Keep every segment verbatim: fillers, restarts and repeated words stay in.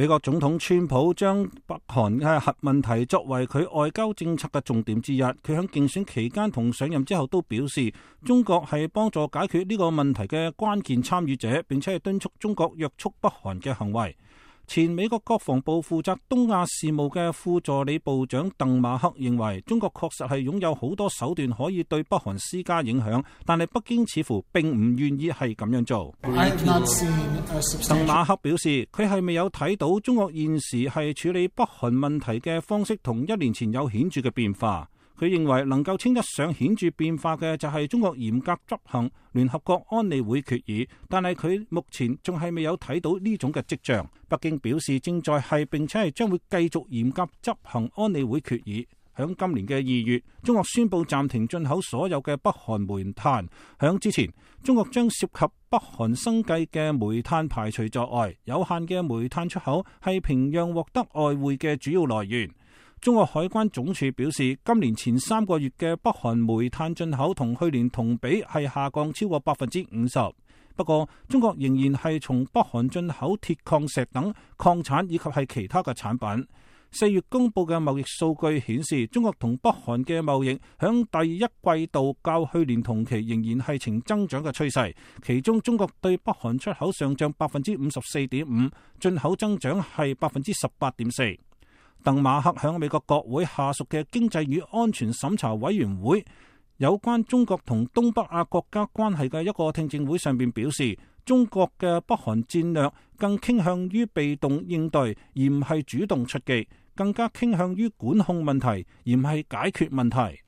美國總統川普將北韓嘅核問題作為佢外交政策嘅重點之一。佢喺競選期間同上任之後都表示，中國係幫助解決呢個問題嘅關鍵參與者，並且係敦促中國約束北韓嘅行為。前美國國防部負責東亞事務嘅副助理部長鄧馬克認為，中國確實係擁有好多手段可以對北韓施加影響，但係北京似乎並唔願意係咁樣做。鄧馬克表示，佢係未有睇到中國現時係處理北韓問題嘅方式同一年前有顯著嘅變化。佢認為能夠稱得上顯著變化嘅就係中國嚴格執行聯合國安理會決議，但係佢目前仲係未有睇到呢種嘅跡象。北京表示正在係並且係將會繼續嚴格執行安理會決議。響今年嘅二月，中國宣布暫停進口所有嘅北韓煤炭。響之前，中國將涉及北韓生計嘅煤炭排除在外，有限嘅煤炭出口係平壤獲得外匯嘅主要來源。中國海關總署表示，今年前三個月嘅北韓煤炭進口同去年同比係下降超過百分之五十。不過，中國仍然係從北韓進口鐵礦石等礦產以及係其他嘅產品。四月公布嘅貿易數據顯示，中國同北韓嘅貿易響第一季度較去年同期仍然係呈增長嘅趨勢。其中，中國對北韓出口上漲百分之五十四點五，進口增長係百分之十八點四。鄧馬克響美國國會下屬嘅經濟與安全審查委員會有關中國同東北亞國家關係嘅一個聽證會上邊表示，中國嘅北韓戰略更傾向於被動應對，而唔係主動出擊，更加傾向於管控問題，而唔係解決問題。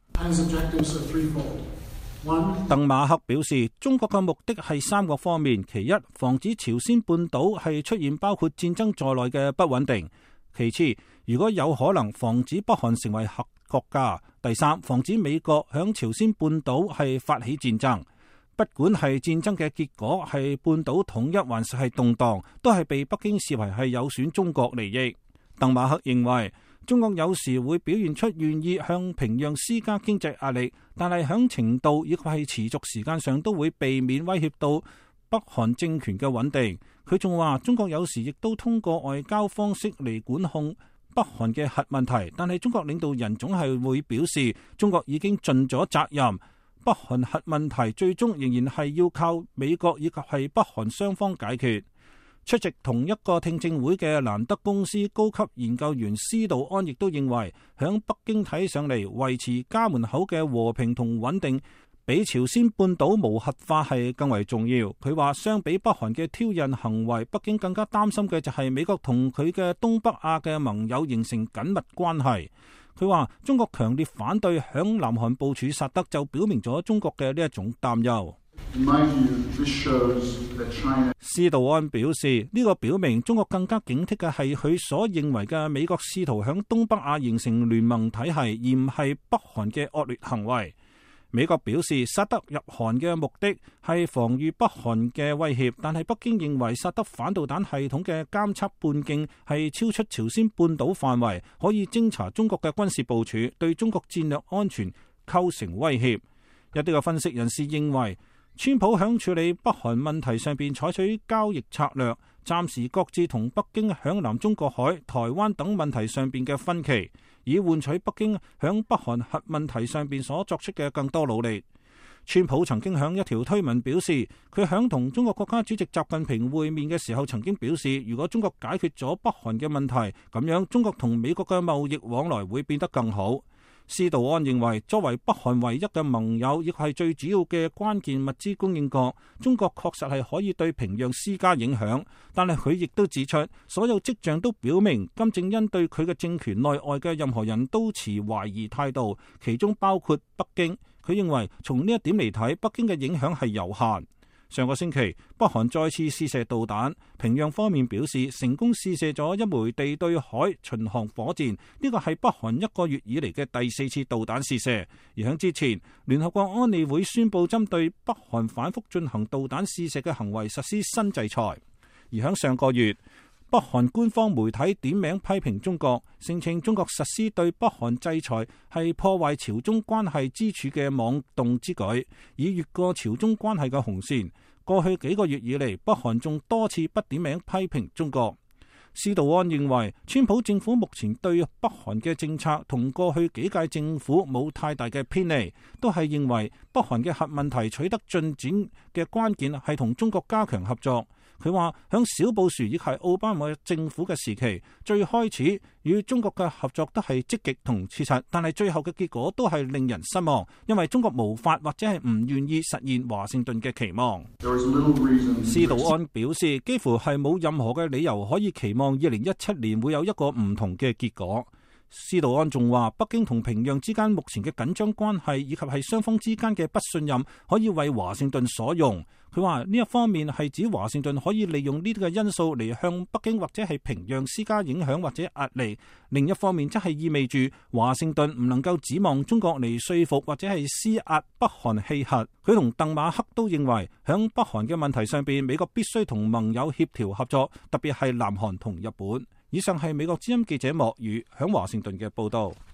鄧馬克表示，中國嘅目的係三個方面：其一，防止朝鮮半島係出現包括戰爭在內嘅不穩定；其次，如果有可能防止北韓成為核國家；第三，防止美國響朝鮮半島係發起戰爭。不管係戰爭嘅結果係半島統一還是係動盪，都係被北京視為係有損中國利益。鄧馬克認為，中國有時會表現出願意向平壤施加經濟壓力，但係響程度以及係持續時間上都會避免威脅到北韓政權嘅穩定。佢仲話，中國有時亦都通過外交方式嚟管控北韓嘅核問題，但係中國領導人總係會表示，中國已經盡咗責任，北韓核問題最終仍然係要靠美國以及係北韓雙方解決。出席同一個聽證會嘅蘭德公司高級研究員施道安亦都認為，響北京睇上嚟，維持家門口嘅和平同穩定比朝鮮半島無核化係更為重要。佢話，相比北韓嘅挑釁行為，北京更加擔心嘅就係美國同佢嘅東北亞嘅盟友形成緊密關係。佢話，中國強烈反對響南韓部署薩德，就表明咗中國嘅呢一種擔憂。施道安表示，呢個表明中國更加警惕嘅係佢所認為嘅美國試圖響東北亞形成聯盟體系，而唔係北韓嘅惡劣行為。美國表示，薩德入韓嘅目的係防禦北韓嘅威脅，但係北京認為薩德反導彈系統嘅監測半徑係超出朝鮮半島範圍，可以偵查中國嘅軍事部署，對中國戰略安全構成威脅。一啲嘅分析人士認為，川普響處理北韓問題上邊採取交易策略，暫時擱置同北京響南中國海、台灣等問題上邊嘅分歧，以換取北京響北韓核問題上邊所作出嘅更多努力。川普曾經響一條推文表示，佢響同中國國家主席習近平會面嘅時候，曾經表示，如果中國解決咗北韓嘅問題，咁樣中國同美國嘅貿易往來會變得更好。施道安認為，作為北韓唯一嘅盟友，亦係最主要嘅關鍵物資供應國，中國確實係可以對平壤施加影響。但係佢亦都指出，所有跡象都表明，金正恩對佢嘅政權內外嘅任何人都持懷疑態度，其中包括北京。佢認為，從呢一點嚟睇，北京嘅影響係有限。上個星期，北韓再次試射導彈，平壤方面表示成功試射咗一枚地對海巡航火箭，呢個係北韓一個月以嚟嘅第四次導彈試射。而喺之前，聯合國安理會宣布針對北韓反覆進行導彈試射嘅行為實施新制裁。而喺上個月，北韓官方媒體點名批評中國，聲稱中國實施對北韓制裁係破壞朝中關係支柱嘅妄動之舉，以越過朝中關係嘅紅線。過去幾個月以嚟，北韓仲多次不點名批評中國。 司道安認為，川普政府目前對北韓嘅政策同過去幾屆政府冇太大嘅偏離，都係認為北韓嘅核問題取得進展嘅關鍵係同中國加強合作。佢話響小布殊以及奧巴馬政府嘅時期，最開始與中國嘅合作都係積極同切實，但係最後嘅結果都係令人失望，因為中國無法或者係唔願意實現華盛頓嘅期望。司道安表示，幾乎係冇任何嘅理由可以期望二零一七年會有一個唔同嘅結果。司道安仲話，北京同平壤之間目前嘅緊張關係以及係雙方之間嘅不信任，可以為華盛頓所用。佢話呢一方面係指華盛頓可以利用呢啲嘅因素嚟向北京或者係平壤施加影響或者壓力，另一方面則係意味住華盛頓唔能夠指望中國嚟說服或者係施壓北韓棄核。佢同鄧馬克都認為響北韓嘅問題上邊，美國必須同盟友協調合作，特別係南韓同日本。以上係美國之音記者莫宇響華盛頓嘅報道。